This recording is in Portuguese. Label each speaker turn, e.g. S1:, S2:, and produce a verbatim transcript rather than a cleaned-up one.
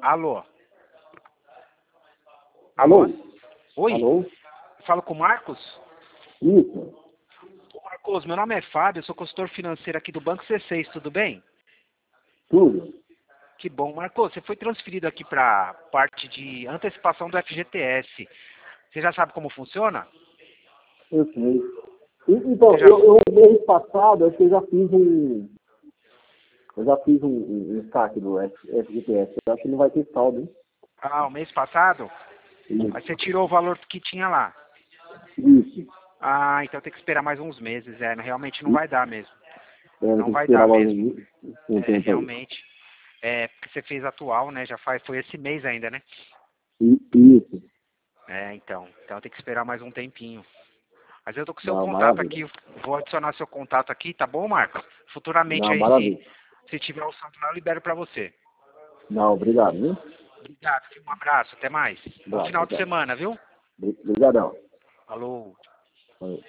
S1: Alô?
S2: Alô?
S1: Oi?
S2: Alô?
S1: Falo com o Marcos?
S2: Isso.
S1: Ô, Marcos, meu nome é Fábio, eu sou consultor financeiro aqui do Banco C seis, tudo bem?
S2: Tudo.
S1: Que bom. Marcos, você foi transferido aqui para parte de antecipação do F G T S. Você já sabe como funciona?
S2: Eu sei. E, então,
S1: Você já...
S2: eu, eu, mês passado, acho que eu já fiz um. Eu já fiz um, um, um saque do F G T S. Eu acho que não vai ter saldo, hein?
S1: Ah, o mês passado?
S2: Isso.
S1: Aí você tirou o valor que tinha lá.
S2: Isso.
S1: Ah, então tem que esperar mais uns meses. É, realmente não vai dar mesmo.
S2: É, eu
S1: Não
S2: tenho que
S1: vai
S2: esperar
S1: dar
S2: mais
S1: mesmo.
S2: um, um
S1: É,
S2: tempo aí.
S1: realmente. É, porque você fez atual, né? Já faz, foi esse mês ainda, né?
S2: I- Isso.
S1: É, então. Então tem que esperar mais um tempinho. Mas eu tô com seu
S2: Não,
S1: contato
S2: maravilha.
S1: aqui. Vou adicionar seu contato aqui, tá bom, Marcos? Futuramente
S2: Não,
S1: aí, se,
S2: maravilha.
S1: se tiver o saldo lá, eu libero pra você.
S2: Não, obrigado, viu?
S1: Obrigado, filho. Um abraço. Até mais. Bom
S2: Obrigado,
S1: final de
S2: tchau.
S1: semana, viu?
S2: Obrigadão.
S1: Falou.
S2: Valeu.